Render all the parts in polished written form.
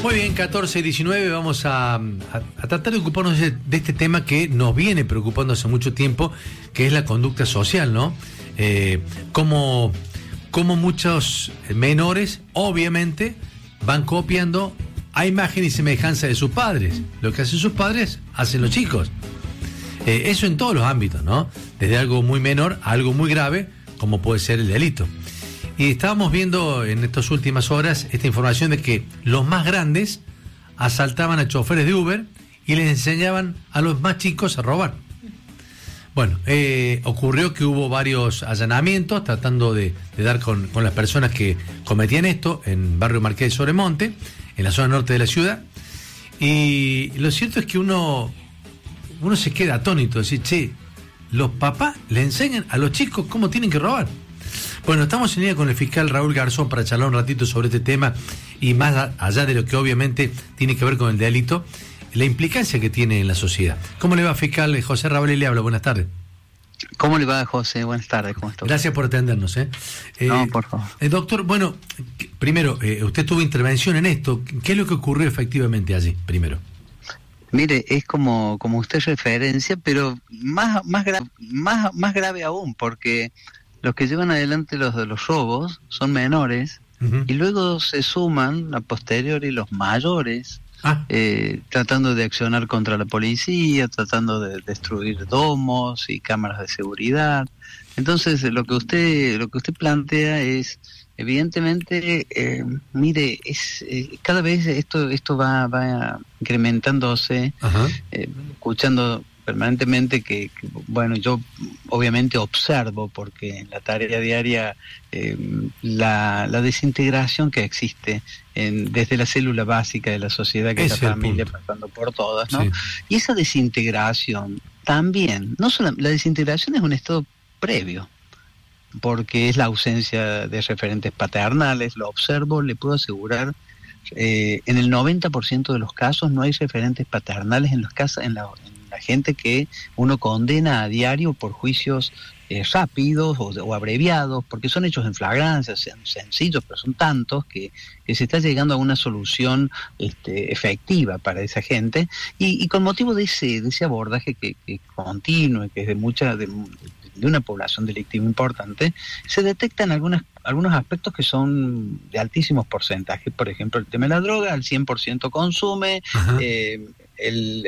Muy bien, 14:19, vamos a tratar de ocuparnos de este tema que nos viene preocupando hace mucho tiempo, que es la conducta social, ¿no? Como muchos menores, obviamente, van copiando a imagen y semejanza de sus padres. Lo que hacen sus padres, hacen los chicos. Eso en todos los ámbitos, ¿no? Desde algo muy menor a algo muy grave, como puede ser el delito. Y estábamos viendo en estas últimas horas esta información de que los más grandes asaltaban a choferes de Uber y les enseñaban a los más chicos a robar. Bueno, ocurrió que hubo varios allanamientos tratando de dar con las personas que cometían esto en barrio Marqués de Sobremonte, en la zona norte de la ciudad. Y lo cierto es que uno se queda atónito, decir, che, los papás le enseñan a los chicos cómo tienen que robar. Bueno, estamos en línea con el fiscal Raúl Garzón para charlar un ratito sobre este tema y más allá de lo que obviamente tiene que ver con el delito, la implicancia que tiene en la sociedad. ¿Cómo le va, fiscal? José Raúl le habla, buenas tardes. ¿Cómo le va, José? Buenas tardes, ¿cómo está? Gracias por atendernos. No, por favor. Doctor, bueno, primero, usted tuvo intervención en esto. ¿Qué es lo que ocurrió efectivamente allí, primero? Mire, es como usted referencia, pero más grave aún, porque los que llevan adelante los robos son menores, uh-huh, y luego se suman a posteriori los mayores, tratando de accionar contra la policía, tratando de destruir domos y cámaras de seguridad. Entonces, lo que usted plantea es, evidentemente, mire, cada vez esto va incrementándose, uh-huh, escuchando permanentemente que, bueno, yo obviamente observo, porque en la tarea diaria la desintegración que existe desde la célula básica de la sociedad, que es la familia, pasando por todas, ¿no? Sí. Y esa desintegración también, no solo la desintegración es un estado previo, porque es la ausencia de referentes paternales. Lo observo, le puedo asegurar, en el 90% de los casos no hay referentes paternales en la gente que uno condena a diario por juicios rápidos o abreviados, porque son hechos en flagrancia, sencillos, pero son tantos que se está llegando a una solución efectiva para esa gente, y con motivo de ese abordaje que continuo y que es de una población delictiva importante, se detectan algunos aspectos que son de altísimos porcentajes. Por ejemplo, el tema de la droga, el 100% consume, el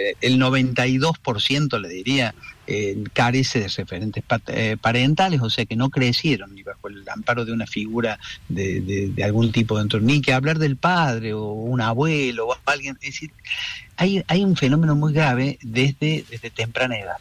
92%, le diría, carece de referentes parentales, o sea que no crecieron ni bajo el amparo de una figura de algún tipo dentro, ni que hablar del padre o un abuelo o alguien. Es decir, hay un fenómeno muy grave desde temprana edad.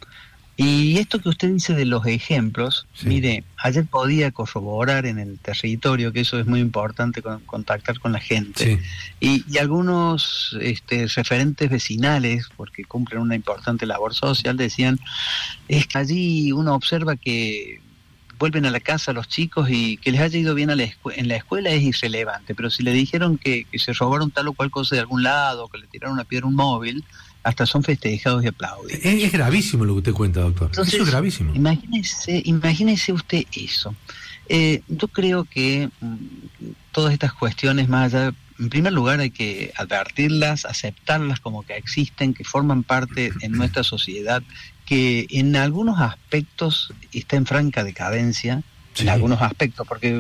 Y esto que usted dice de los ejemplos, sí, mire, ayer podía corroborar en el territorio, que eso es muy importante, contactar con la gente, sí, y algunos referentes vecinales, porque cumplen una importante labor social, decían, es que allí uno observa que vuelven a la casa los chicos y que les haya ido bien en la escuela es irrelevante, pero si le dijeron que se robaron tal o cual cosa de algún lado, que le tiraron una piedra a un móvil, hasta son festejados y aplaudidos. Es gravísimo lo que usted cuenta, doctor. Entonces, eso es gravísimo. Imagínese usted eso. Yo creo que todas estas cuestiones, más allá, en primer lugar hay que advertirlas, aceptarlas como que existen, que forman parte en nuestra sociedad, que en algunos aspectos está en franca decadencia, sí, en algunos aspectos, porque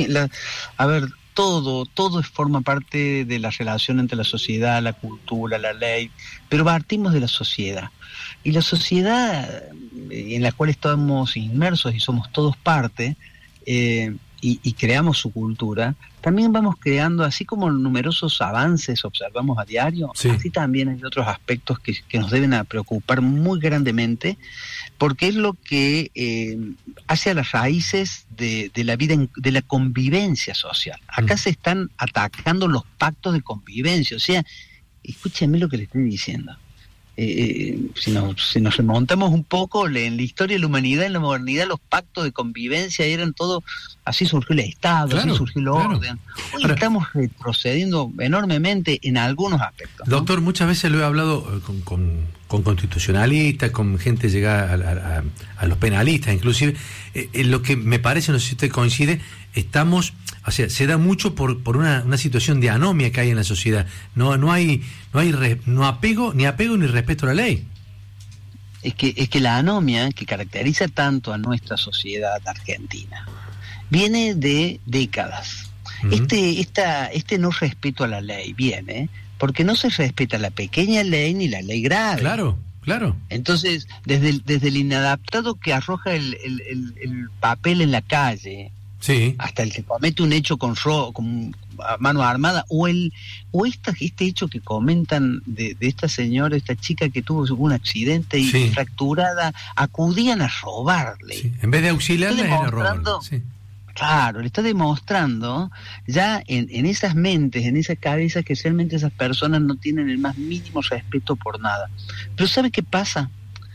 todo forma parte de la relación entre la sociedad, la cultura, la ley, pero partimos de la sociedad. Y la sociedad en la cual estamos inmersos y somos todos parte, y creamos su cultura, también vamos creando, así como numerosos avances observamos a diario, sí, así también hay otros aspectos que nos deben a preocupar muy grandemente, porque es lo que hace a las raíces de la vida, de la convivencia social. Acá se están atacando los pactos de convivencia, o sea, escúcheme lo que le estoy diciendo. Si nos remontamos un poco en la historia de la humanidad, en la modernidad, los pactos de convivencia eran todo, así surgió el Estado, claro, así surgió el orden. Hoy estamos retrocediendo enormemente en algunos aspectos, ¿no? Doctor, muchas veces lo he hablado con constitucionalistas, con gente llegada a los penalistas, inclusive, lo que me parece, no sé si usted coincide, estamos o sea, se da mucho por una situación de anomia que hay en la sociedad. No hay apego ni respeto a la ley. Es que la anomia que caracteriza tanto a nuestra sociedad argentina viene de décadas. Este no respeto a la ley viene porque no se respeta la pequeña ley ni la ley grave. Claro. Entonces, desde el inadaptado que arroja el papel en la calle, sí, hasta el que comete un hecho con mano armada, o este hecho que comentan de esta señora, esta chica que tuvo un accidente y sí, fracturada, acudían a robarle. Sí. En vez de auxiliarle, era robarle. Sí. Claro, le está demostrando ya en esas mentes, en esas cabezas, que realmente esas personas no tienen el más mínimo respeto por nada. Pero ¿sabe qué pasa?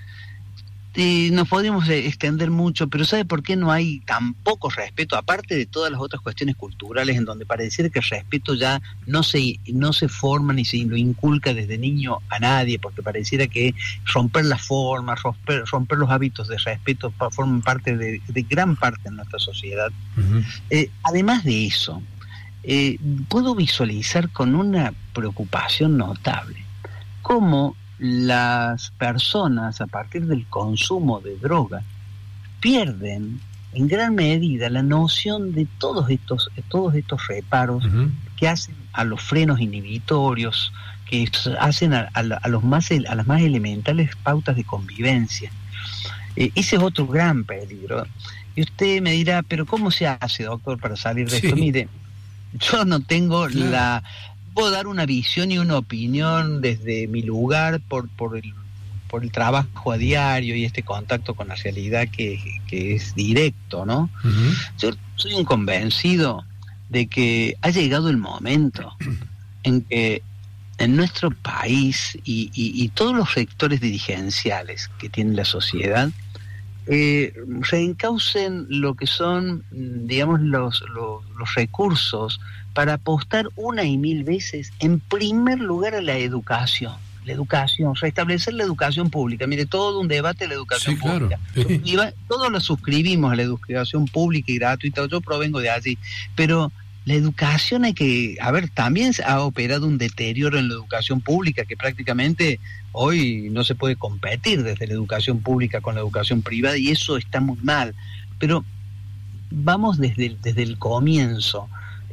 Nos podríamos extender mucho, pero ¿sabe por qué no hay tan poco respeto? Aparte de todas las otras cuestiones culturales en donde pareciera que el respeto ya no se forma ni se lo inculca desde niño a nadie, porque pareciera que romper las formas, romper los hábitos de respeto forman parte de gran parte de nuestra sociedad. Uh-huh. Además de eso, puedo visualizar con una preocupación notable cómo las personas, a partir del consumo de droga, pierden en gran medida la noción de todos estos reparos, uh-huh, que hacen a los frenos inhibitorios, que hacen a las más elementales pautas de convivencia. Ese es otro gran peligro. Y usted me dirá, pero ¿cómo se hace, doctor, para salir de esto? Mire, yo no tengo puedo dar una visión y una opinión desde mi lugar por el trabajo a diario y este contacto con la realidad que es directo, ¿no? Uh-huh. Yo soy un convencido de que ha llegado el momento en que en nuestro país y todos los sectores dirigenciales que tiene la sociedad reencaucen lo que son, digamos, los recursos para apostar una y mil veces, en primer lugar, a la educación, restablecer la educación pública. Mire, todo un debate de la educación pública. Claro. Todos lo suscribimos a la educación pública y gratuita, yo provengo de allí, pero la educación también ha operado un deterioro en la educación pública que prácticamente hoy no se puede competir desde la educación pública con la educación privada, y eso está muy mal. Pero vamos desde el comienzo.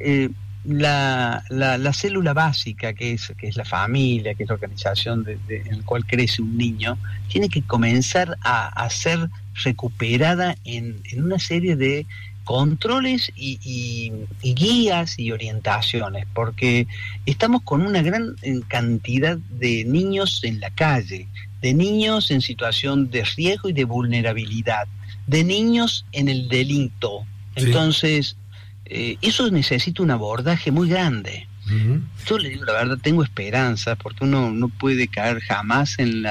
La célula básica que es la familia, que es la organización en la cual crece un niño, tiene que comenzar a ser recuperada en una serie de controles y guías y orientaciones, porque estamos con una gran cantidad de niños en la calle, de niños en situación de riesgo y de vulnerabilidad, de niños en el delito. Sí. Entonces, eso necesita un abordaje muy grande. Uh-huh. Yo le digo la verdad, tengo esperanza, porque uno no puede caer jamás en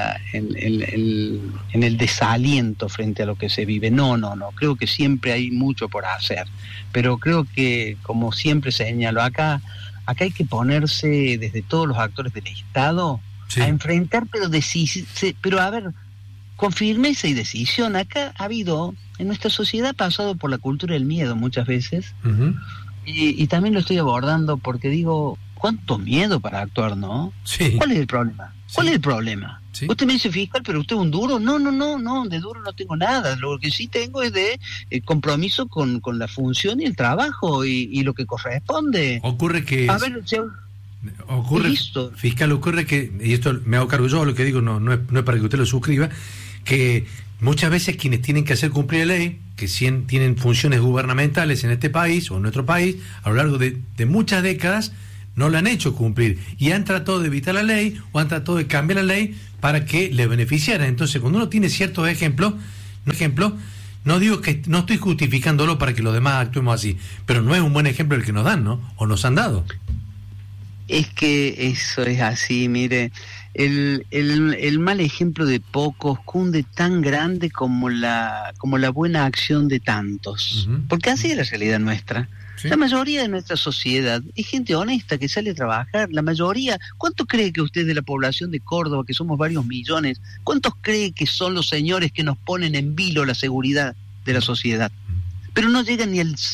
el desaliento frente a lo que se vive. No, creo que siempre hay mucho por hacer, pero creo que, como siempre señalo, acá hay que ponerse desde todos los actores del Estado, sí, a enfrentar, pero a ver, con firmeza y decisión. Acá ha habido, en nuestra sociedad ha pasado por la cultura del miedo muchas veces. Uh-huh. Y también lo estoy abordando porque digo, ¿cuánto miedo para actuar, no? Sí. ¿Cuál es el problema? Sí. ¿Cuál es el problema? Sí. Usted me dice, fiscal, pero usted es un duro. No, de duro no tengo nada. Lo que sí tengo es de compromiso con la función y el trabajo y lo que corresponde. Ocurre que... A ver, fiscal, ocurre que, y esto me hago cargo yo, lo que digo no es para que usted lo suscriba, que muchas veces quienes tienen que hacer cumplir la ley, que tienen funciones gubernamentales en este país o en nuestro país, a lo largo de muchas décadas, no la han hecho cumplir y han tratado de evitar la ley o han tratado de cambiar la ley para que les beneficiara. Entonces, cuando uno tiene ciertos ejemplos, no digo que no estoy justificándolo para que los demás actuemos así, pero no es un buen ejemplo el que nos dan, ¿no? O nos han dado. Es que eso es así, mire, el mal ejemplo de pocos cunde tan grande como la buena acción de tantos, uh-huh, porque así es la realidad nuestra. ¿Sí? La mayoría de nuestra sociedad es gente honesta que sale a trabajar. La mayoría, ¿cuánto cree que usted de la población de Córdoba, que somos varios millones, cuántos cree que son los señores que nos ponen en vilo la seguridad de la sociedad? pero no llegan ni al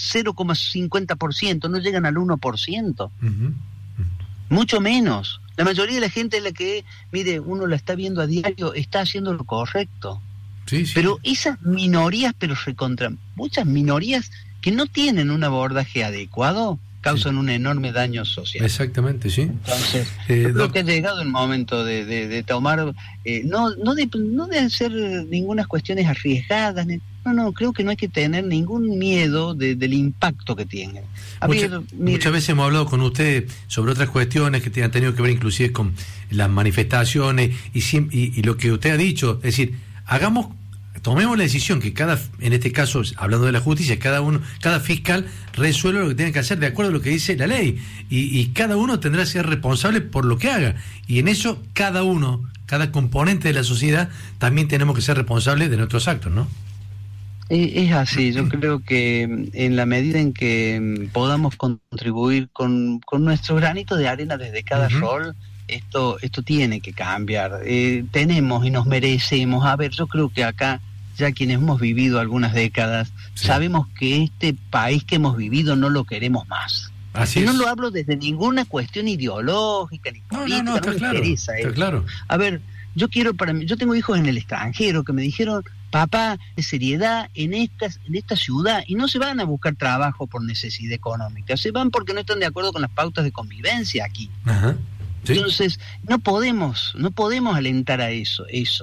0,50%, no llegan al 1%. Mucho menos. La mayoría de la gente es la que, mire, uno la está viendo a diario, está haciendo lo correcto. Sí. Pero esas minorías, muchas minorías que no tienen un abordaje adecuado, causan un enorme daño social. Exactamente, sí. Entonces, creo que ha llegado el momento de tomar, no de hacer ninguna cuestiones arriesgadas, no, creo que no hay que tener ningún miedo del impacto que tienen. Muchas veces hemos hablado con usted sobre otras cuestiones que han tenido que ver inclusive con las manifestaciones y lo que usted ha dicho, es decir, tomemos la decisión que en este caso, hablando de la justicia, cada fiscal resuelve lo que tiene que hacer de acuerdo a lo que dice la ley, y cada uno tendrá que ser responsable por lo que haga, y en eso cada componente de la sociedad también tenemos que ser responsables de nuestros actos, ¿no? Es así, yo creo que en la medida en que podamos contribuir con nuestro granito de arena desde cada rol, esto tiene que cambiar. Tenemos y nos merecemos. A ver, yo creo que acá, ya quienes hemos vivido algunas décadas, sabemos que este país que hemos vivido no lo queremos más. Así y no lo hablo desde ninguna cuestión ideológica ni política, no me interesa eso. Claro. A ver, yo tengo hijos en el extranjero que me dijeron: papá, de seriedad en esta ciudad, y no se van a buscar trabajo por necesidad económica, se van porque no están de acuerdo con las pautas de convivencia aquí. Ajá. ¿Sí? Entonces, no podemos alentar a eso,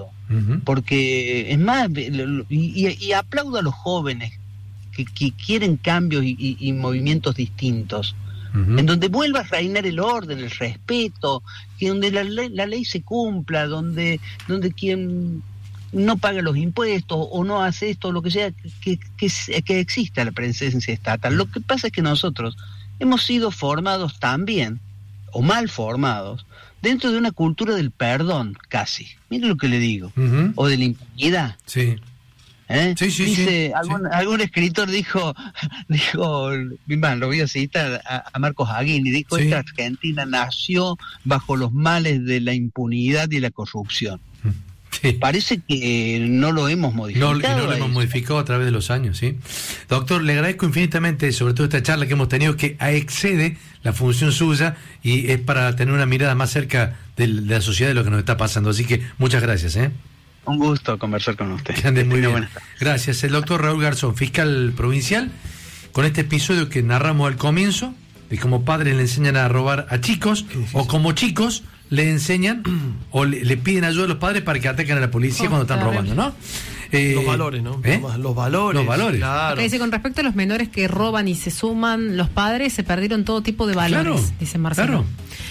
porque es más, y aplaudo a los jóvenes que quieren cambios y movimientos distintos, en donde vuelva a reinar el orden, el respeto, que donde la ley se cumpla, donde quien no paga los impuestos o no hace esto, lo que sea, que exista la presencia estatal. Lo que pasa es que nosotros hemos sido formados también, o mal formados, dentro de una cultura del perdón, casi. Mire lo que le digo. O de la impunidad. Sí. Dice, algún escritor dijo, lo voy a citar a Marcos Aguín, y dijo: esta Argentina nació bajo los males de la impunidad y la corrupción. Sí. Parece que no lo hemos modificado. No lo hemos modificado a través de los años, ¿sí? Doctor, le agradezco infinitamente, sobre todo esta charla que hemos tenido, que excede la función suya y es para tener una mirada más cerca de la sociedad, de lo que nos está pasando. Así que muchas gracias, ¿eh? Un gusto conversar con usted. Que ande muy bien. Gracias. El doctor Raúl Garzón, fiscal provincial, con este episodio que narramos al comienzo, de cómo padres le enseñan a robar a chicos, o como chicos le enseñan o le piden ayuda a los padres para que ataquen a la policía cuando están robando, ¿no? Los valores, ¿no? Los valores. Claro. Dice, con respecto a los menores que roban y se suman los padres, se perdieron todo tipo de valores, dice Marcelo.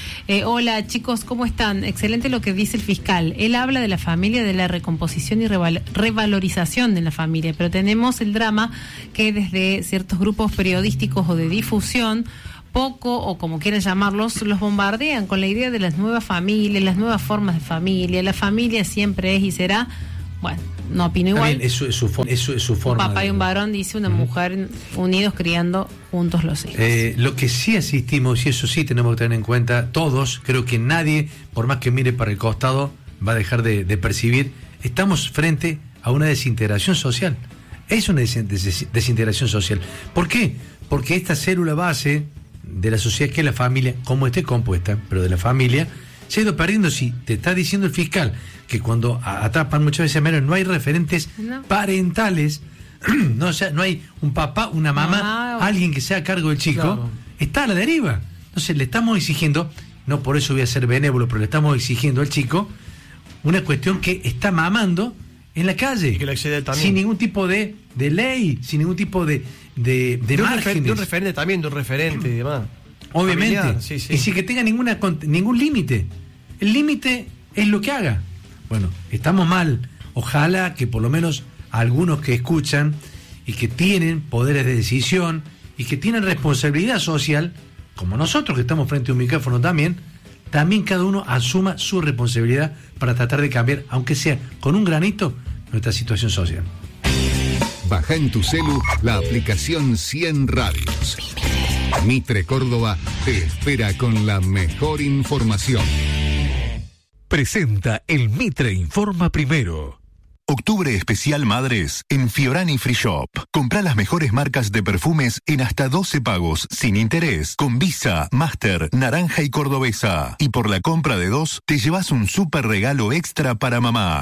Hola chicos, ¿cómo están? Excelente lo que dice el fiscal. Él habla de la familia, de la recomposición y revalorización de la familia, pero tenemos el drama que desde ciertos grupos periodísticos o de difusión, poco, o como quieran llamarlos, los bombardean con la idea de las nuevas familias, las nuevas formas de familia. La familia siempre es y será, bueno, no opino igual. Bien, eso es su forma. Un papá y un varón, dice, una mujer, unidos criando juntos los hijos. Lo que sí asistimos, y eso sí tenemos que tener en cuenta, todos, creo que nadie, por más que mire para el costado, va a dejar de percibir, estamos frente a una desintegración social. Es una desintegración social. ¿Por qué? Porque esta célula base de la sociedad, que es la familia, como esté compuesta, pero de la familia, se ha ido perdiendo. Si te está diciendo el fiscal que cuando atrapan muchas veces a menores no hay referentes parentales, no, o sea, no hay un papá, una mamá, alguien que sea a cargo del chico, está a la deriva. Entonces le estamos exigiendo, no por eso voy a ser benévolo, pero le estamos exigiendo al chico una cuestión que está mamando en la calle, y que le accede también, sin ningún tipo de ley, sin ningún tipo de márgenes. De un referente también, de un referente y demás. Obviamente. Familiar, sí. Y sin que tenga ningún límite. El límite es lo que haga. Bueno, estamos mal. Ojalá que por lo menos algunos que escuchan y que tienen poderes de decisión y que tienen responsabilidad social, como nosotros que estamos frente a un micrófono también cada uno asuma su responsabilidad para tratar de cambiar, aunque sea con un granito, nuestra situación social. Baja en tu celu la aplicación 100 Radios. Mitre Córdoba te espera con la mejor información. Presenta el Mitre Informa Primero. Octubre especial Madres en Fiorani Free Shop. Comprá las mejores marcas de perfumes en hasta 12 pagos sin interés con Visa, Master, Naranja y Cordobesa. Y por la compra de 2 te llevas un súper regalo extra para mamá.